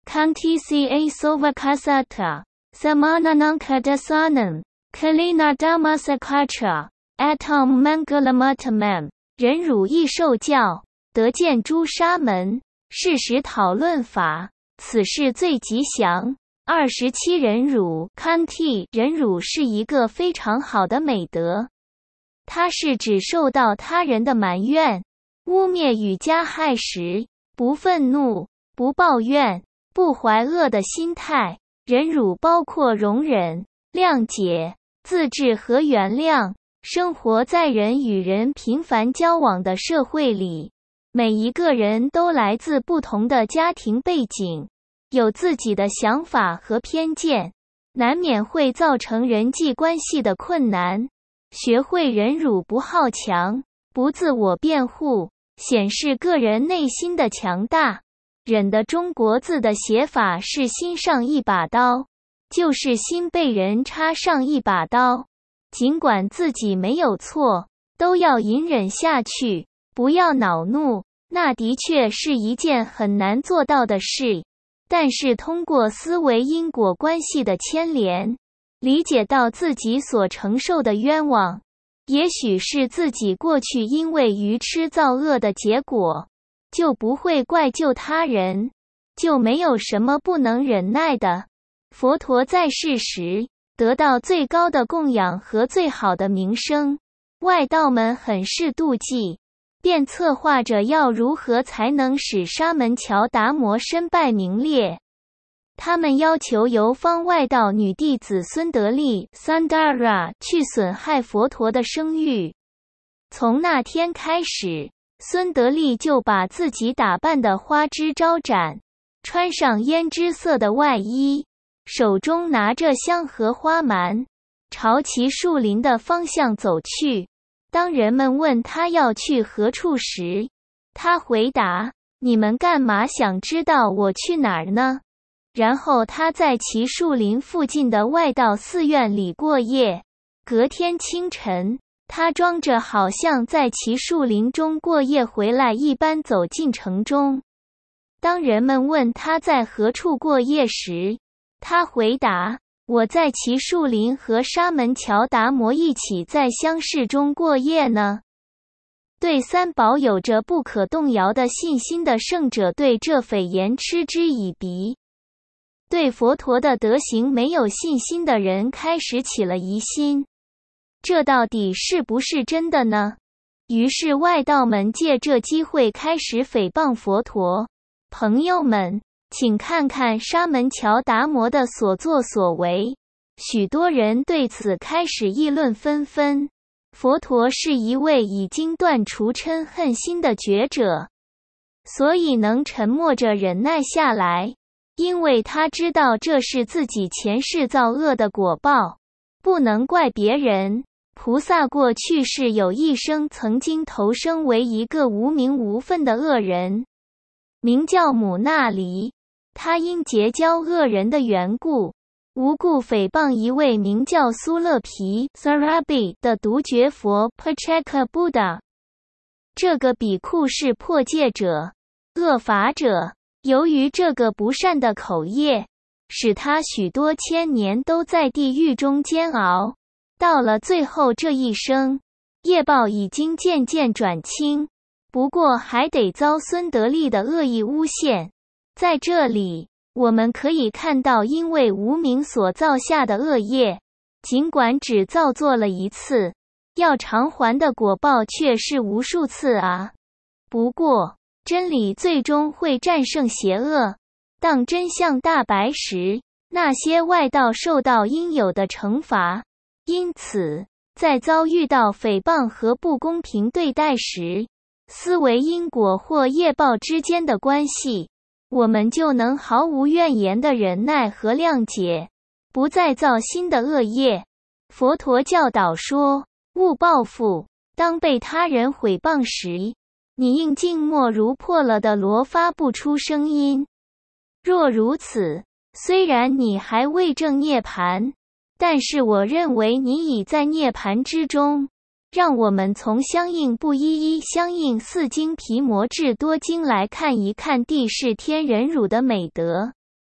Kanti Sovakasata, Samananankadasanam, Kalinadamasakatra, Atam Mangalamatamam， 忍辱亦受教，得见诸沙门，事实讨论法，此事最吉祥。27忍辱 Kanti 忍辱是一个非常好的美德，它是指受到他人的埋怨、污蔑与加害时，不愤怒、不抱怨、不怀恶的心态。忍辱包括容忍、谅解、自制和原谅。生活在人与人频繁交往的社会里，每一个人都来自不同的家庭背景，有自己的想法和偏见，难免会造成人际关系的困难。学会忍辱，不好强，不自我辩护，显示个人内心的强大。忍的中国字的写法是心上一把刀，就是心被人插上一把刀，尽管自己没有错，都要隐忍下去，不要恼怒。那的确是一件很难做到的事，但是通过思维因果关系的牵连，理解到自己所承受的冤枉，也许是自己过去因为愚痴造恶的结果，就不会怪疚他人，就没有什么不能忍耐的。佛陀在世时，得到最高的供养和最好的名声，外道们很是妒忌，便策划着要如何才能使沙门乔达摩身败名裂。他们要求游方外道女弟子孙德利 Sundara 去损害佛陀的声誉。从那天开始，孙德利就把自己打扮得花枝招展，穿上胭脂色的外衣，手中拿着香和花蛮，朝其树林的方向走去。当人们问他要去何处时，他回答：“你们干嘛想知道我去哪儿呢？”然后他在其树林附近的外道寺院里过夜。隔天清晨，他装着好像在其树林中过夜回来一般走进城中。当人们问他在何处过夜时，他回答：“我在其树林和沙门乔达摩一起在乡室中过夜呢。”对三宝有着不可动摇的信心的圣者对这蜚言嗤之以鼻。对佛陀的德行没有信心的人开始起了疑心，这到底是不是真的呢？于是外道们借这机会开始诽谤佛陀。朋友们，请看看沙门乔达摩的所作所为，许多人对此开始议论纷纷。佛陀是一位已经断除嗔恨心的觉者，所以能沉默着忍耐下来，因为他知道这是自己前世造恶的果报，不能怪别人。菩萨过去世有一生曾经投生为一个无名无分的恶人，名叫姆那离。他因结交恶人的缘故，无故诽谤一位名叫苏勒皮 Sarabi 的独觉佛 Pacheka Buddha。这个比库是破戒者、恶法者，由于这个不善的口业，使他许多千年都在地狱中煎熬。到了最后这一生，业报已经渐渐转轻，不过还得遭孙德利的恶意诬陷。在这里，我们可以看到因为无明所造下的恶业，尽管只造作了一次，要偿还的果报却是无数次啊。不过，真理最终会战胜邪恶。当真相大白时，那些外道受到应有的惩罚。因此，在遭遇到诽谤和不公平对待时，思维因果或业报之间的关系，我们就能毫无怨言的忍耐和谅解，不再造新的恶业。佛陀教导说，勿报复，当被他人毁谤时，你应静默如破了的螺，发不出声音。若如此，虽然你还未证涅槃，但是我认为你已在涅槃之中。让我们从相应不一一相应四经毗摩至多经来看一看地势天忍辱的美德。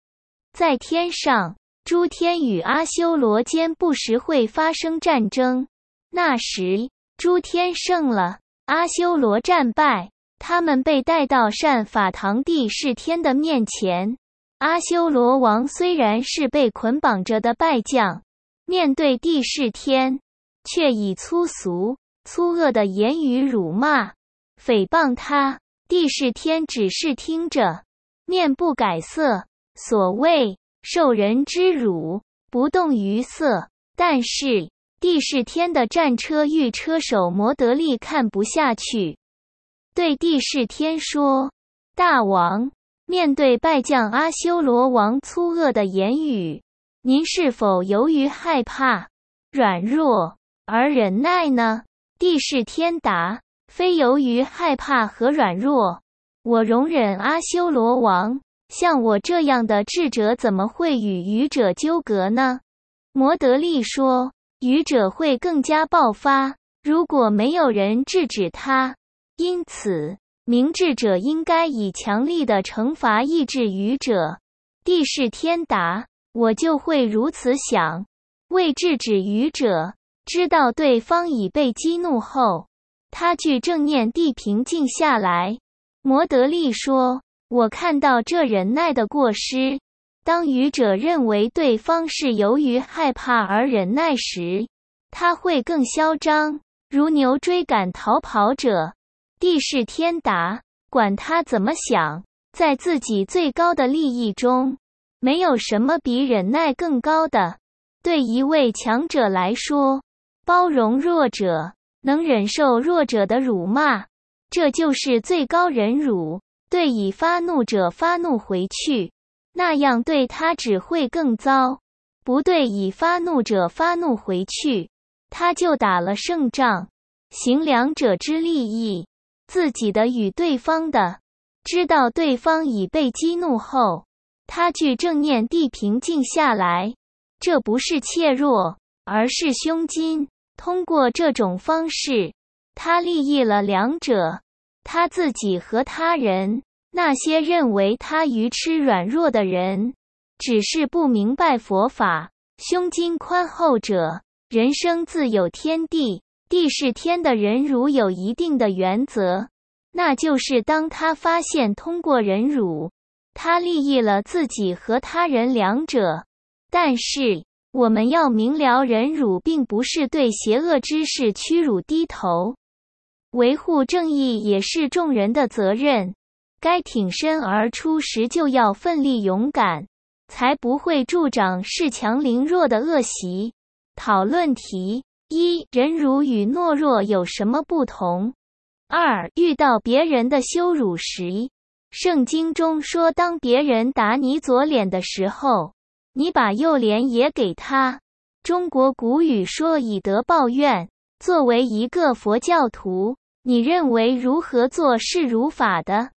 在天上，诸天与阿修罗间不时会发生战争。那时，诸天胜了，阿修罗战败，他们被带到善法堂帝释天的面前。阿修罗王虽然是被捆绑着的败将，面对帝释天，却以粗俗、粗恶的言语辱骂、诽谤他。帝释天只是听着，面不改色，所谓受人之辱，不动于色。但是帝释天的战车御车手摩德利看不下去，对帝释天说：大王，面对败将阿修罗王粗恶的言语，您是否由于害怕、软弱而忍耐呢？帝释天答：非由于害怕和软弱，我容忍阿修罗王。像我这样的智者怎么会与愚者纠葛呢？摩德利说：愚者会更加爆发，如果没有人制止他。因此，明智者应该以强力的惩罚抑制愚者。帝释天答：我就会如此想。为制止愚者，知道对方已被激怒后，他具正念地平静下来。摩德利说：我看到这忍耐的过失。当愚者认为对方是由于害怕而忍耐时，他会更嚣张，如牛追赶逃跑者。帝释天答：管他怎么想，在自己最高的利益中，没有什么比忍耐更高的。对一位强者来说，包容弱者，能忍受弱者的辱骂，这就是最高忍辱。对已发怒者发怒回去，那样对他只会更糟；不对已发怒者发怒回去，他就打了胜仗。行两者之利益，自己的与对方的。知道对方已被激怒后，他具正念地平静下来，这不是怯弱，而是胸襟。通过这种方式，他利益了两者，他自己和他人。那些认为他愚痴软弱的人，只是不明白佛法。胸襟宽厚者，人生自有天地。帝释天的忍辱有一定的原则，那就是当他发现通过忍辱，他利益了自己和他人两者。但是，我们要明了，忍辱并不是对邪恶之事屈辱低头，维护正义也是众人的责任。该挺身而出时就要奋力勇敢，才不会助长恃强凌弱的恶习。讨论题：一、忍辱与懦弱有什么不同？二、遇到别人的羞辱时，圣经中说当别人打你左脸的时候，你把右脸也给他。中国古语说以德报怨。作为一个佛教徒，你认为如何做是如法的？